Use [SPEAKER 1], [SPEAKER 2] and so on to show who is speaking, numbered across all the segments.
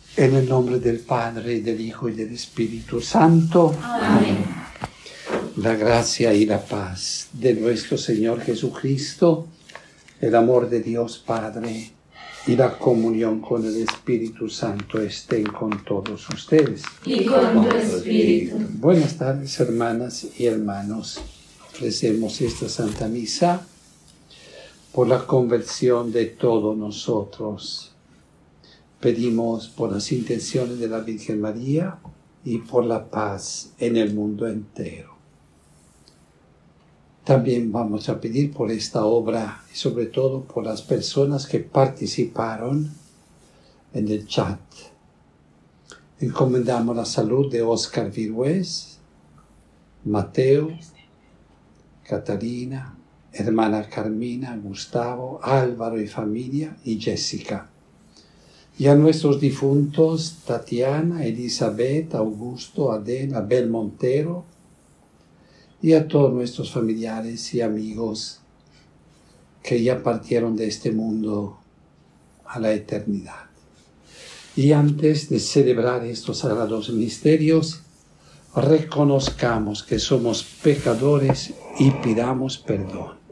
[SPEAKER 1] En el nombre del Padre, y del Hijo, y del Espíritu Santo.
[SPEAKER 2] Amén.
[SPEAKER 1] La gracia y la paz de nuestro Señor Jesucristo, el amor de Dios Padre y la comunión con el Espíritu Santo estén con todos ustedes.
[SPEAKER 2] Y con tu espíritu.
[SPEAKER 1] Buenas tardes, hermanas y hermanos. Ofrecemos esta Santa Misa por la conversión de todos nosotros. Pedimos por las intenciones de la Virgen María y por la paz en el mundo entero. También vamos a pedir por esta obra y sobre todo por las personas que participaron en el chat. Encomendamos la salud de Óscar Virués, Mateo, Catalina, hermana Carmina, Gustavo, Álvaro y familia y Jessica. Y a nuestros difuntos Tatiana, Elizabeth, Augusto, Adel, Abel Montero, y a todos nuestros familiares y amigos que ya partieron de este mundo a la eternidad. Y antes de celebrar estos sagrados misterios, reconozcamos que somos pecadores y pidamos perdón.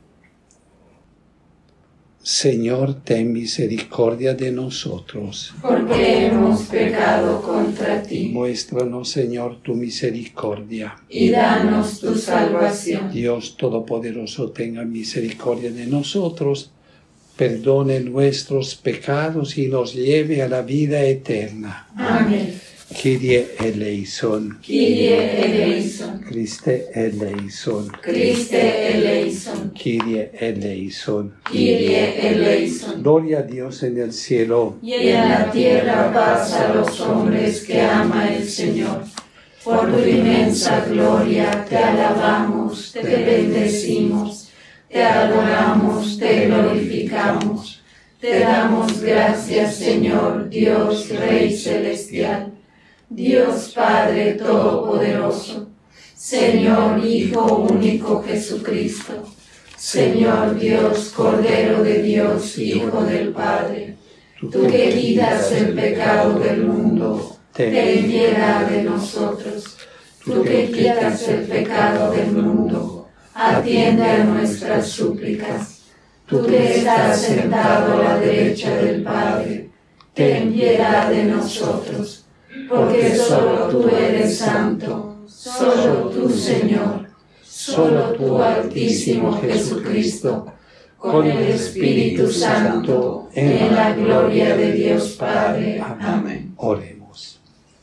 [SPEAKER 1] Señor, ten misericordia de nosotros.
[SPEAKER 2] Porque hemos pecado contra ti.
[SPEAKER 1] Muéstranos, Señor, tu misericordia.
[SPEAKER 2] Y danos tu salvación.
[SPEAKER 1] Dios Todopoderoso, tenga misericordia de nosotros, perdone nuestros pecados y nos lleve a la vida eterna.
[SPEAKER 2] Amén.
[SPEAKER 1] Kyrie eleison.
[SPEAKER 2] Kyrie eleison.
[SPEAKER 1] Christe eleison.
[SPEAKER 2] Christe eleison.
[SPEAKER 1] Kyrie eleison.
[SPEAKER 2] Kyrie eleison.
[SPEAKER 1] Gloria a Dios en el cielo.
[SPEAKER 2] Y en la tierra paz a los hombres que ama el Señor. Por tu inmensa gloria te alabamos, te bendecimos, te adoramos, te glorificamos. Te damos gracias, Señor, Dios, Rey celestial. Dios Padre Todopoderoso, Señor Hijo único Jesucristo, Señor Dios, Cordero de Dios, Hijo del Padre, tú que quitas el pecado del mundo, ten piedad de nosotros. Tú que quitas el pecado del mundo, atiende a nuestras súplicas. Tú que estás sentado a la derecha del Padre, ten piedad de nosotros. Porque solo tú eres santo, solo tú, Señor, solo tú, Altísimo Jesucristo, con el Espíritu Santo, en la gloria de Dios Padre. Amén.
[SPEAKER 1] Oremos.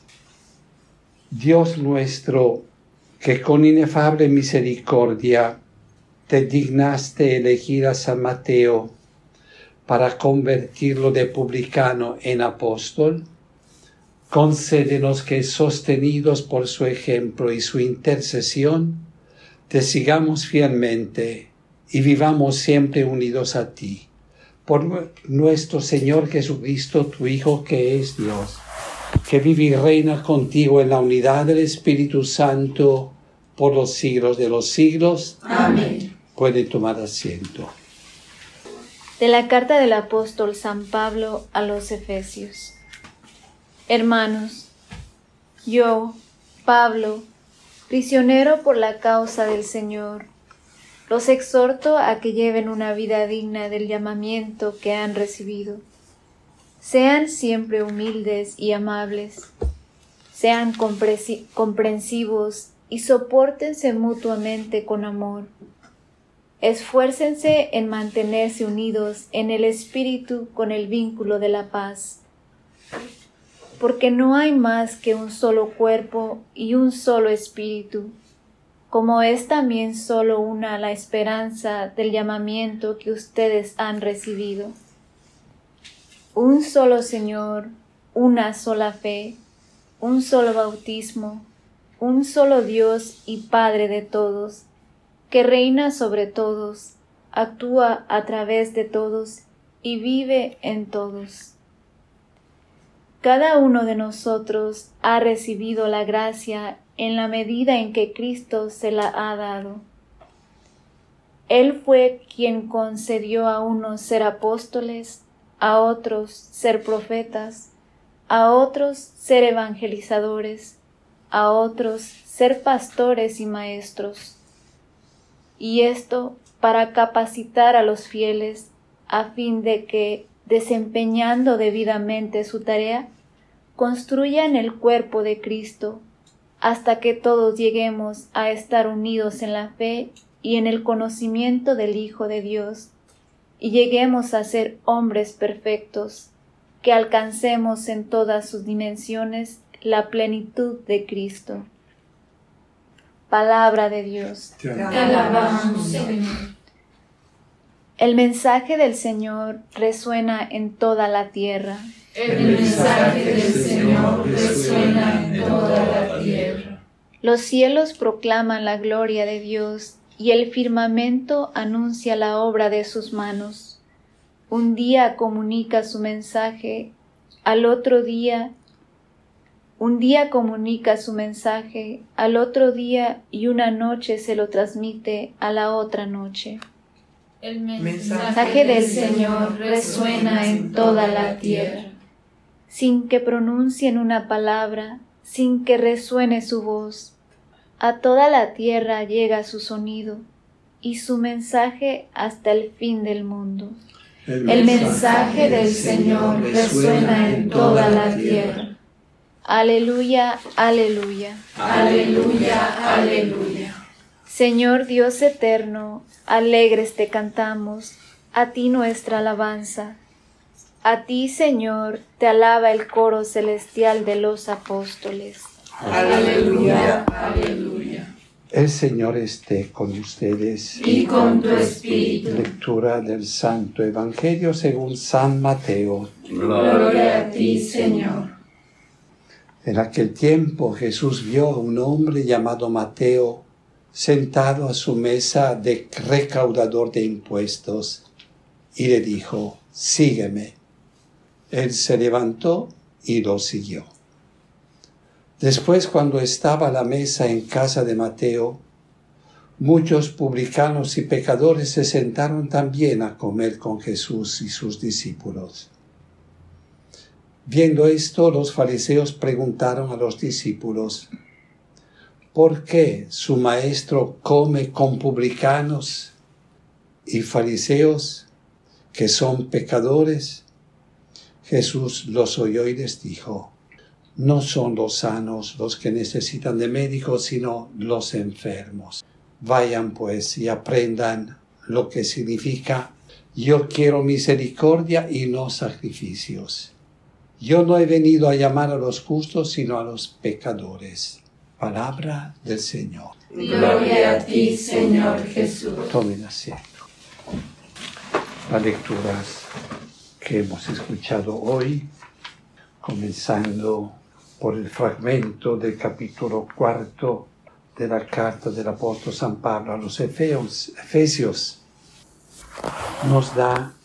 [SPEAKER 1] Dios nuestro, que con inefable misericordia te dignaste elegir a San Mateo para convertirlo de publicano en apóstol, concédenos que, sostenidos por su ejemplo y su intercesión, te sigamos fielmente y vivamos siempre unidos a ti. Por nuestro Señor Jesucristo, tu Hijo, que es Dios, que vive y reina contigo en la unidad del Espíritu Santo por los siglos de los siglos.
[SPEAKER 2] Amén.
[SPEAKER 1] Puede tomar asiento.
[SPEAKER 3] De la carta del apóstol San Pablo a los Efesios. Hermanos, yo, Pablo, prisionero por la causa del Señor, los exhorto a que lleven una vida digna del llamamiento que han recibido. Sean siempre humildes y amables, sean comprensivos y sopórtense mutuamente con amor. Esfuércense en mantenerse unidos en el espíritu con el vínculo de la paz. Porque no hay más que un solo cuerpo y un solo espíritu, como es también solo una la esperanza del llamamiento que ustedes han recibido. Un solo Señor, una sola fe, un solo bautismo, un solo Dios y Padre de todos, que reina sobre todos, actúa a través de todos y vive en todos. Cada uno de nosotros ha recibido la gracia en la medida en que Cristo se la ha dado. Él fue quien concedió a unos ser apóstoles, a otros ser profetas, a otros ser evangelizadores, a otros ser pastores y maestros. Y esto para capacitar a los fieles a fin de que, desempeñando debidamente su tarea, construyan el cuerpo de Cristo, hasta que todos lleguemos a estar unidos en la fe y en el conocimiento del Hijo de Dios, y lleguemos a ser hombres perfectos, que alcancemos en todas sus dimensiones la plenitud de Cristo. Palabra de Dios.
[SPEAKER 2] Te alabamos, Señor.
[SPEAKER 3] El mensaje del Señor resuena en toda la tierra.
[SPEAKER 2] El mensaje del Señor resuena en toda la tierra.
[SPEAKER 3] Los cielos proclaman la gloria de Dios y el firmamento anuncia la obra de sus manos. Un día comunica su mensaje al otro día. Un día comunica su mensaje al otro día y una noche se lo transmite a la otra noche.
[SPEAKER 2] El
[SPEAKER 3] mensaje del Señor resuena en toda la tierra. Sin que pronuncien una palabra, sin que resuene su voz, a toda la tierra llega su sonido y su mensaje hasta el fin del mundo. El mensaje del Señor resuena en toda la tierra. Aleluya, aleluya.
[SPEAKER 2] Aleluya, aleluya.
[SPEAKER 3] Señor Dios eterno, alegres te cantamos, a ti nuestra alabanza. A ti, Señor, te alaba el coro celestial de los apóstoles.
[SPEAKER 2] Aleluya, aleluya.
[SPEAKER 1] El Señor esté con ustedes.
[SPEAKER 2] Y con tu espíritu.
[SPEAKER 1] Lectura del Santo Evangelio según San Mateo.
[SPEAKER 2] Gloria a ti, Señor.
[SPEAKER 1] En aquel tiempo Jesús vio a un hombre llamado Mateo sentado a su mesa de recaudador de impuestos y le dijo: sígueme. Él se levantó y lo siguió. Después, cuando estaba a la mesa en casa de Mateo, muchos publicanos y pecadores se sentaron también a comer con Jesús y sus discípulos. Viendo esto, los fariseos preguntaron a los discípulos: ¿por qué su maestro come con publicanos y fariseos, que son pecadores? Jesús los oyó y les dijo: no son los sanos los que necesitan de médicos, sino los enfermos. Vayan pues y aprendan lo que significa: yo quiero misericordia y no sacrificios. Yo no he venido a llamar a los justos, sino a los pecadores. Palabra del Señor.
[SPEAKER 2] Gloria a ti, Señor Jesús.
[SPEAKER 1] Tomen asiento. Las lecturas que hemos escuchado hoy, comenzando por el fragmento del capítulo 4 de la carta del apóstol San Pablo a los Efesios, nos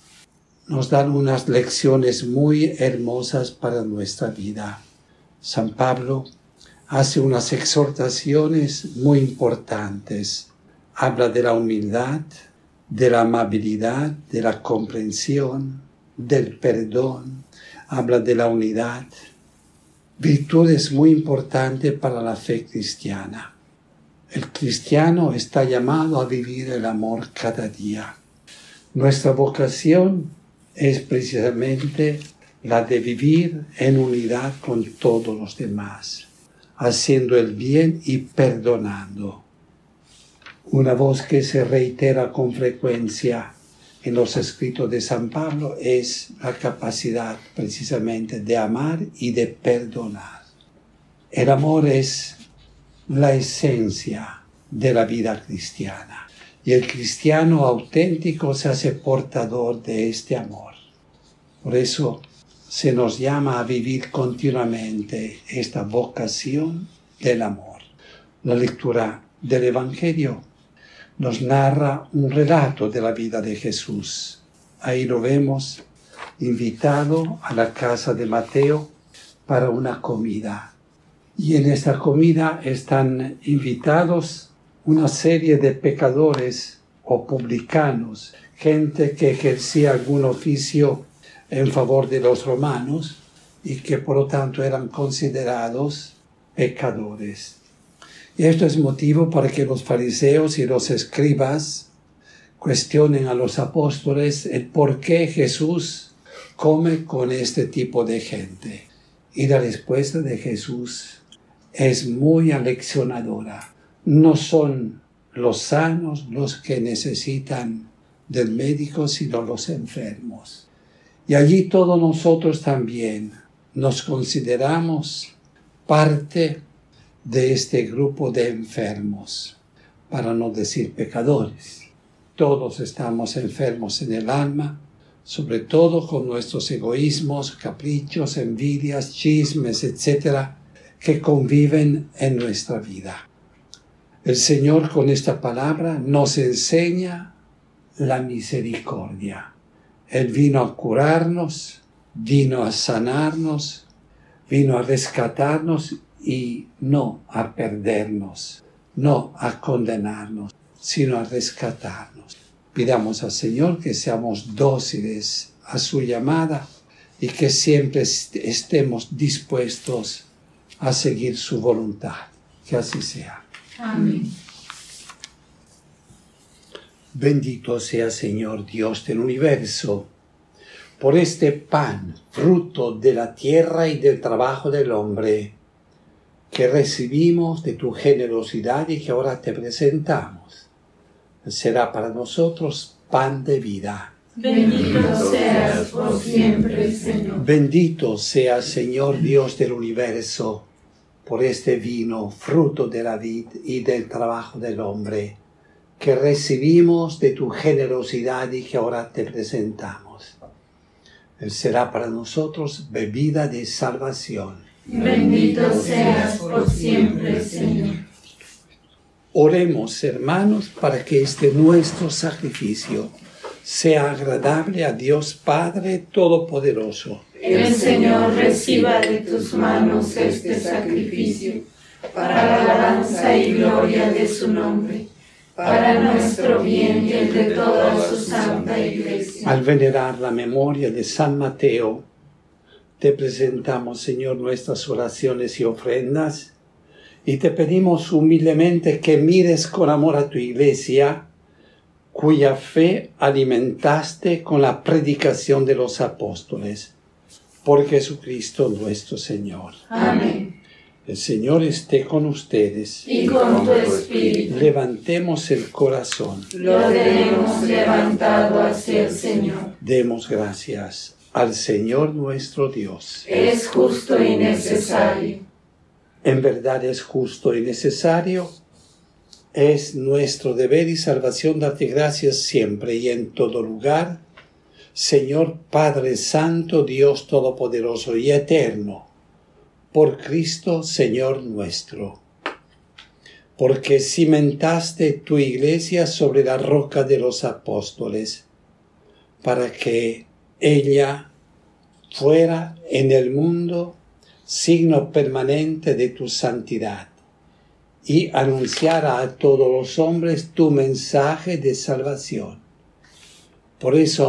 [SPEAKER 1] dan unas lecciones muy hermosas para nuestra vida. San Pablo hace unas exhortaciones muy importantes. Habla de la humildad, de la amabilidad, de la comprensión, del perdón. Habla de la unidad. Virtudes muy importantes para la fe cristiana. El cristiano está llamado a vivir el amor cada día. Nuestra vocación es precisamente la de vivir en unidad con todos los demás, haciendo el bien y perdonando. Una voz que se reitera con frecuencia en los escritos de San Pablo es la capacidad precisamente de amar y de perdonar. El amor es la esencia de la vida cristiana y el cristiano auténtico se hace portador de este amor. Por eso se nos llama a vivir continuamente esta vocación del amor. La lectura del Evangelio nos narra un relato de la vida de Jesús. Ahí lo vemos invitado a la casa de Mateo para una comida. Y en esta comida están invitados una serie de pecadores o publicanos, gente que ejercía algún oficio en favor de los romanos y que por lo tanto eran considerados pecadores. Y esto es motivo para que los fariseos y los escribas cuestionen a los apóstoles el por qué Jesús come con este tipo de gente. Y la respuesta de Jesús es muy aleccionadora. No son los sanos los que necesitan del médico, sino los enfermos. Y allí todos nosotros también nos consideramos parte de este grupo de enfermos, para no decir pecadores. Todos estamos enfermos en el alma, sobre todo con nuestros egoísmos, caprichos, envidias, chismes, etc., que conviven en nuestra vida. El Señor con esta palabra nos enseña la misericordia. Él vino a curarnos, vino a sanarnos, vino a rescatarnos y no a perdernos, no a condenarnos, sino a rescatarnos. Pidamos al Señor que seamos dóciles a su llamada y que siempre estemos dispuestos a seguir su voluntad. Que así sea.
[SPEAKER 2] Amén.
[SPEAKER 1] Bendito sea, Señor Dios del universo, por este pan, fruto de la tierra y del trabajo del hombre, que recibimos de tu generosidad y que ahora te presentamos. Será para nosotros pan de vida.
[SPEAKER 2] Bendito seas por siempre, Señor.
[SPEAKER 1] Bendito sea, Señor Dios del universo, por este vino, fruto de la vid y del trabajo del hombre, que recibimos de tu generosidad y que ahora te presentamos. Él será para nosotros bebida de salvación.
[SPEAKER 2] Bendito seas por siempre, Señor.
[SPEAKER 1] Oremos, hermanos, para que este nuestro sacrificio sea agradable a Dios Padre Todopoderoso.
[SPEAKER 2] El Señor reciba de tus manos este sacrificio, para la alabanza y gloria de su nombre, para nuestro bien y el de toda su santa Iglesia.
[SPEAKER 1] Al venerar la memoria de San Mateo, te presentamos, Señor, nuestras oraciones y ofrendas, y te pedimos humildemente que mires con amor a tu Iglesia, cuya fe alimentaste con la predicación de los apóstoles. Por Jesucristo nuestro Señor.
[SPEAKER 2] Amén.
[SPEAKER 1] El Señor esté con ustedes.
[SPEAKER 2] Y con tu espíritu.
[SPEAKER 1] Levantemos el corazón.
[SPEAKER 2] Lo tenemos levantado hacia el Señor.
[SPEAKER 1] Demos gracias al Señor nuestro Dios.
[SPEAKER 2] Es justo y necesario.
[SPEAKER 1] En verdad es justo y necesario. Es nuestro deber y salvación darte gracias siempre y en todo lugar, Señor Padre Santo, Dios Todopoderoso y Eterno, por Cristo Señor nuestro. Porque cimentaste tu Iglesia sobre la roca de los apóstoles, para que ella fuera en el mundo signo permanente de tu santidad, y anunciara a todos los hombres tu mensaje de salvación. Por eso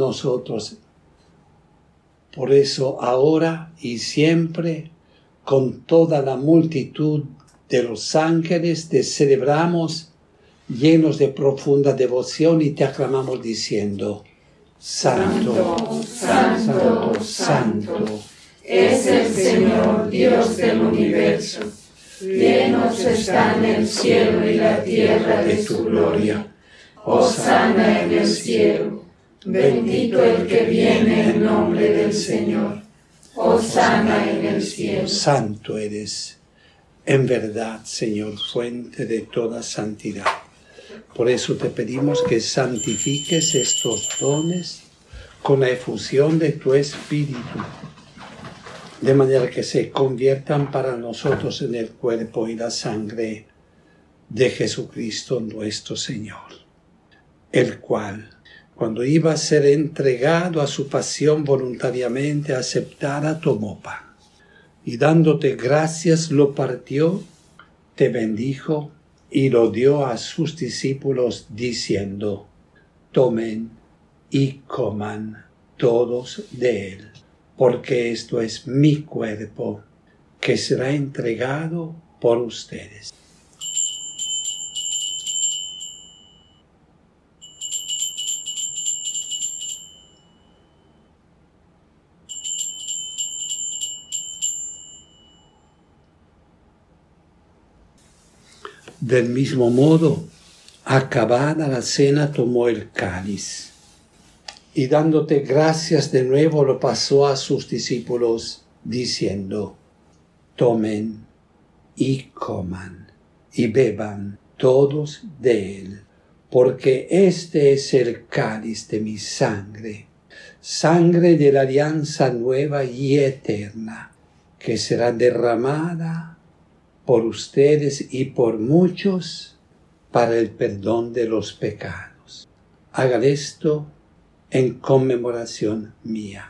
[SPEAKER 1] ahora y siempre, con toda la multitud de los ángeles, te celebramos llenos de profunda devoción y te aclamamos diciendo: Santo, Santo, Santo, Santo,
[SPEAKER 2] es el Señor Dios del universo. Llenos están el cielo y la tierra de su gloria. Hosana en el cielo. Bendito el que viene en nombre del Señor. Hosana en el cielo.
[SPEAKER 1] Santo eres, en verdad, Señor, fuente de toda santidad. Por eso te pedimos que santifiques estos dones con la efusión de tu Espíritu, de manera que se conviertan para nosotros en el cuerpo y la sangre de Jesucristo nuestro Señor, el cual, cuando iba a ser entregado a su pasión voluntariamente, aceptara, tomó pan, y dándote gracias lo partió, te bendijo y lo dio a sus discípulos diciendo: tomen y coman todos de él, porque esto es mi cuerpo, que será entregado por ustedes. Del mismo modo, acabada la cena, tomó el cáliz y dándote gracias de nuevo lo pasó a sus discípulos, diciendo: tomen y coman y beban todos de él, porque este es el cáliz de mi sangre, sangre de la alianza nueva y eterna, que será derramada por ustedes y por muchos para el perdón de los pecados. Hagan esto en conmemoración mía.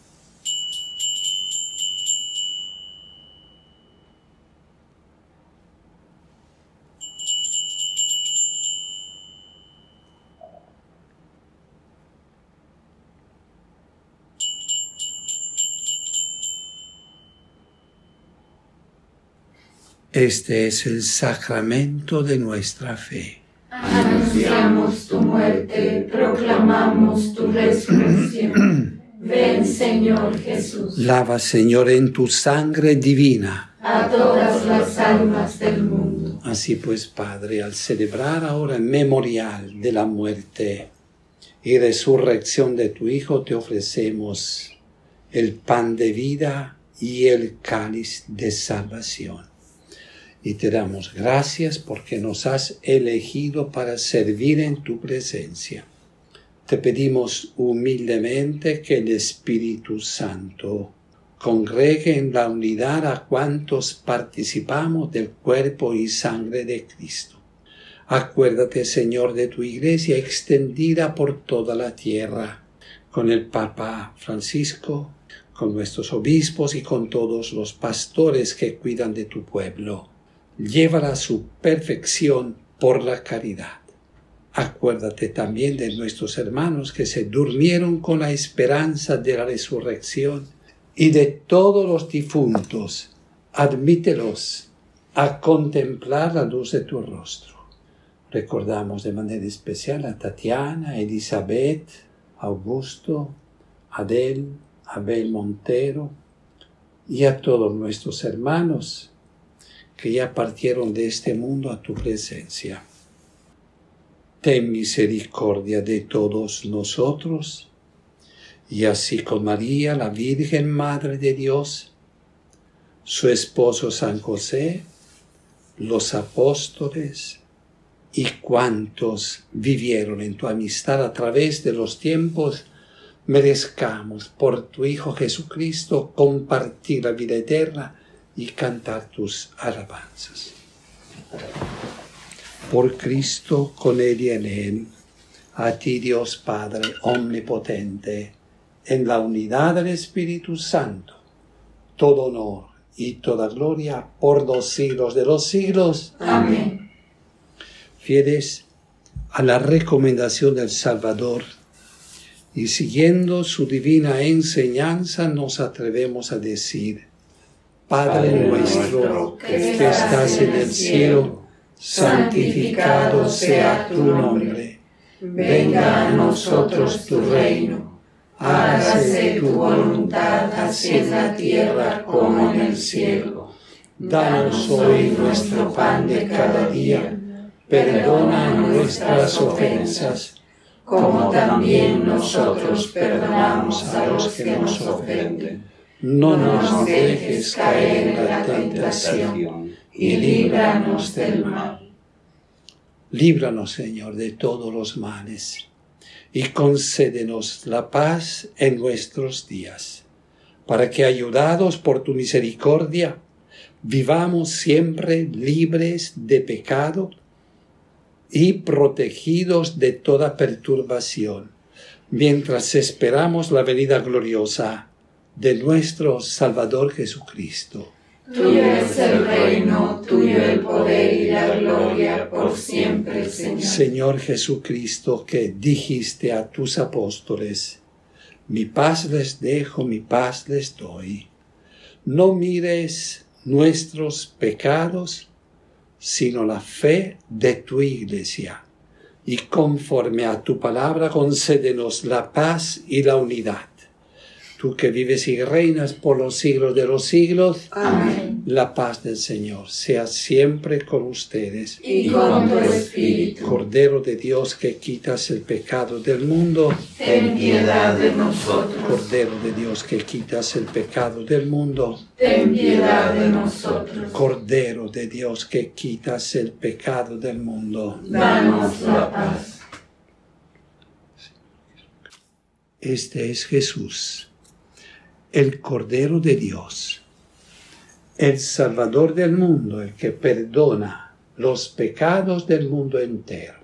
[SPEAKER 1] Este es el sacramento de nuestra fe.
[SPEAKER 2] Anunciamos tu muerte, proclamamos tu resurrección. Ven, Señor Jesús.
[SPEAKER 1] Lava, Señor, en tu sangre divina
[SPEAKER 2] a todas las almas del mundo.
[SPEAKER 1] Así pues, Padre, al celebrar ahora el memorial de la muerte y resurrección de tu Hijo, te ofrecemos el pan de vida y el cáliz de salvación. Y te damos gracias porque nos has elegido para servir en tu presencia. Te pedimos humildemente que el Espíritu Santo congregue en la unidad a cuantos participamos del cuerpo y sangre de Cristo. Acuérdate, Señor, de tu Iglesia extendida por toda la tierra, con el Papa Francisco, con nuestros obispos y con todos los pastores que cuidan de tu pueblo. Llévala a su perfección por la caridad. Acuérdate también de nuestros hermanos que se durmieron con la esperanza de la resurrección y de todos los difuntos. Admítelos a contemplar la luz de tu rostro. Recordamos de manera especial a Tatiana, Elizabeth, Augusto, Adel, Abel Montero y a todos nuestros hermanos que ya partieron de este mundo a tu presencia. Ten misericordia de todos nosotros, y así con María, la Virgen Madre de Dios, su esposo San José, los apóstoles y cuantos vivieron en tu amistad a través de los tiempos, merezcamos por tu Hijo Jesucristo compartir la vida eterna y cantar tus alabanzas. Por Cristo, con Él y en Él, a ti Dios Padre omnipotente, en la unidad del Espíritu Santo, todo honor y toda gloria por los siglos de los siglos.
[SPEAKER 2] Amén.
[SPEAKER 1] Fieles a la recomendación del Salvador y siguiendo su divina enseñanza, nos atrevemos a decir: Padre nuestro que estás en el cielo, santificado sea tu nombre. Venga a nosotros tu reino. Hágase tu voluntad así en la tierra como en el cielo. Danos hoy nuestro pan de cada día. Perdona nuestras ofensas, como también nosotros perdonamos a los que nos ofenden. No nos dejes caer en la tentación y líbranos del mal. Líbranos, Señor, de todos los males y concédenos la paz en nuestros días, para que, ayudados por tu misericordia, vivamos siempre libres de pecado y protegidos de toda perturbación, mientras esperamos la venida gloriosa de nuestro Salvador Jesucristo.
[SPEAKER 2] Tuyo es el reino, tuyo el poder y la gloria por siempre, Señor.
[SPEAKER 1] Señor Jesucristo, que dijiste a tus apóstoles: Mi paz les dejo, mi paz les doy. No mires nuestros pecados, sino la fe de tu Iglesia. Y conforme a tu palabra, concédenos la paz y la unidad. Tú que vives y reinas por los siglos de los siglos.
[SPEAKER 2] Amén.
[SPEAKER 1] La paz del Señor sea siempre con ustedes.
[SPEAKER 2] Y con tu espíritu.
[SPEAKER 1] Cordero de Dios que quitas el pecado del mundo.
[SPEAKER 2] Ten piedad de nosotros.
[SPEAKER 1] Cordero de Dios que quitas el pecado del mundo.
[SPEAKER 2] Ten piedad de nosotros.
[SPEAKER 1] Cordero de Dios que quitas el pecado del mundo.
[SPEAKER 2] Danos la paz.
[SPEAKER 1] Este es Jesús, el Cordero de Dios, el Salvador del mundo, el que perdona los pecados del mundo entero.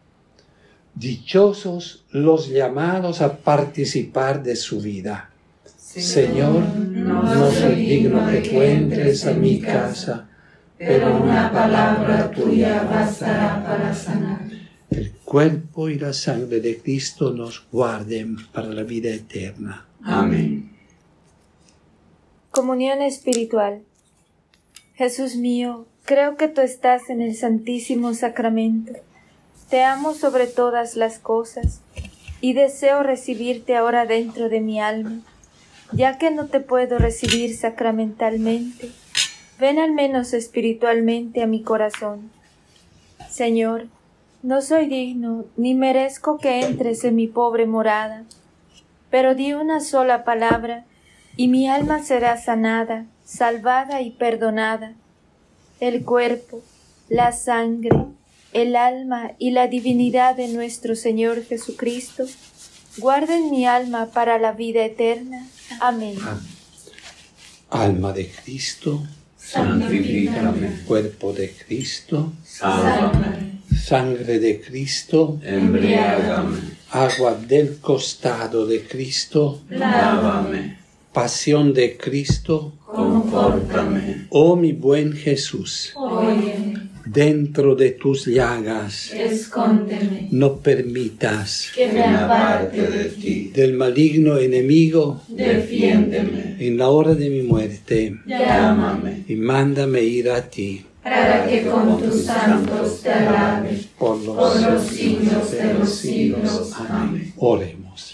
[SPEAKER 1] Dichosos los llamados a participar de su vida. Señor, no soy digno que tú entres a mi casa,
[SPEAKER 2] pero una palabra tuya bastará para sanar.
[SPEAKER 1] El cuerpo y la sangre de Cristo nos guarden para la vida eterna.
[SPEAKER 2] Amén.
[SPEAKER 3] Comunión espiritual. Jesús mío, creo que tú estás en el Santísimo Sacramento. Te amo sobre todas las cosas y deseo recibirte ahora dentro de mi alma. Ya que no te puedo recibir sacramentalmente, ven al menos espiritualmente a mi corazón. Señor, no soy digno ni merezco que entres en mi pobre morada, pero di una sola palabra y mi alma será sanada, salvada y perdonada. El cuerpo, la sangre, el alma y la divinidad de nuestro Señor Jesucristo guarden mi alma para la vida eterna. Amén.
[SPEAKER 1] Alma de Cristo,
[SPEAKER 2] Santifícame.
[SPEAKER 1] cuerpo de Cristo,
[SPEAKER 2] Sálvame.
[SPEAKER 1] sangre de Cristo,
[SPEAKER 2] Embriágame.
[SPEAKER 1] agua del costado de Cristo,
[SPEAKER 2] Lávame.
[SPEAKER 1] pasión de Cristo.
[SPEAKER 2] Confórtame.
[SPEAKER 1] Oh mi buen Jesús,
[SPEAKER 2] Óyeme.
[SPEAKER 1] dentro de tus llagas
[SPEAKER 2] Escóndeme.
[SPEAKER 1] no permitas
[SPEAKER 2] Que me aparte de ti.
[SPEAKER 1] del maligno enemigo
[SPEAKER 2] Defiéndeme.
[SPEAKER 1] en la hora de mi muerte
[SPEAKER 2] Llámame.
[SPEAKER 1] y mándame ir a ti
[SPEAKER 2] Para que con tus santos te alabe.
[SPEAKER 1] por
[SPEAKER 2] Por los siglos de los siglos. Amén.
[SPEAKER 1] Oremos.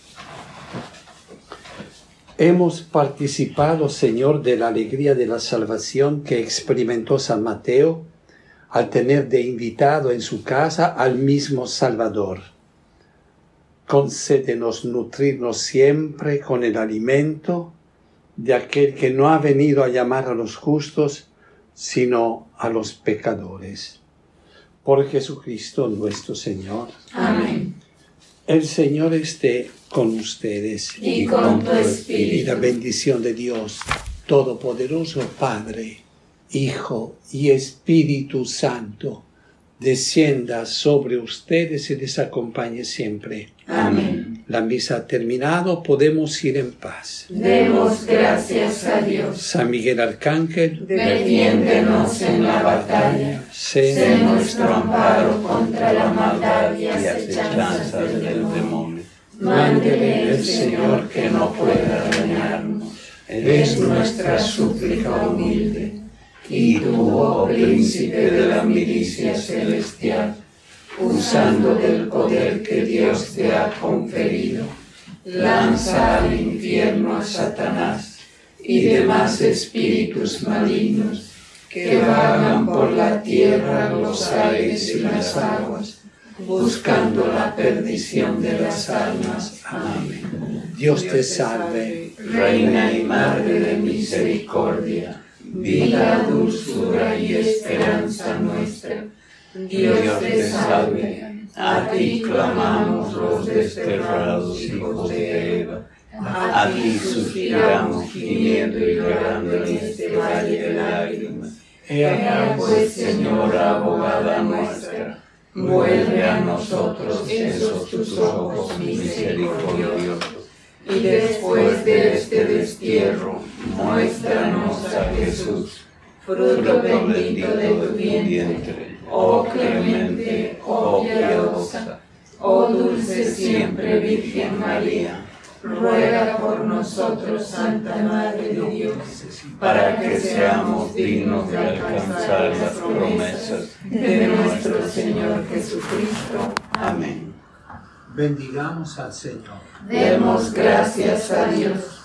[SPEAKER 1] Hemos participado, Señor, de la alegría de la salvación que experimentó San Mateo al tener de invitado en su casa al mismo Salvador. Concédenos nutrirnos siempre con el alimento de aquel que no ha venido a llamar a los justos, sino a los pecadores. Por Jesucristo nuestro Señor.
[SPEAKER 2] Amén.
[SPEAKER 1] El Señor esté con ustedes.
[SPEAKER 2] Y con tu
[SPEAKER 1] Y la
[SPEAKER 2] espíritu.
[SPEAKER 1] bendición de Dios Todopoderoso, Padre, Hijo y Espíritu Santo, descienda sobre ustedes y les acompañe siempre.
[SPEAKER 2] Amén.
[SPEAKER 1] La misa ha terminado, podemos ir en paz.
[SPEAKER 2] Demos gracias a Dios.
[SPEAKER 1] San Miguel Arcángel,
[SPEAKER 2] Defiéndenos en la batalla. Sé
[SPEAKER 1] sé
[SPEAKER 2] nuestro amparo contra la maldad y acechanzas del demonio. Mándele el Señor que no pueda dañarnos. Es nuestra súplica humilde. Y tú, oh príncipe de la milicia celestial, usando del poder que Dios te ha conferido, lanza al infierno a Satanás y demás espíritus malignos que vagan por la tierra, los aires y las aguas, buscando la perdición de las almas. Amén.
[SPEAKER 1] Dios te salve,
[SPEAKER 2] Reina y Madre de misericordia, vida, dulzura y esperanza nuestra, Dios te salve. A ti clamamos los desterrados hijos de Eva. A ti suspiramos gimiendo y llorando en este valle de lágrimas. Ea pues, Señora, abogada nuestra, vuelve a nosotros esos tus ojos misericordiosos. Y después de este destierro, muéstranos a Jesús, fruto bendito de tu vientre, oh clemente, oh piadosa, oh dulce siempre Virgen María. ruega por nosotros, Santa Madre de Dios, para que seamos dignos de alcanzar las promesas de nuestro Señor Jesucristo. Amén.
[SPEAKER 1] Bendigamos al Señor.
[SPEAKER 2] Demos gracias a Dios.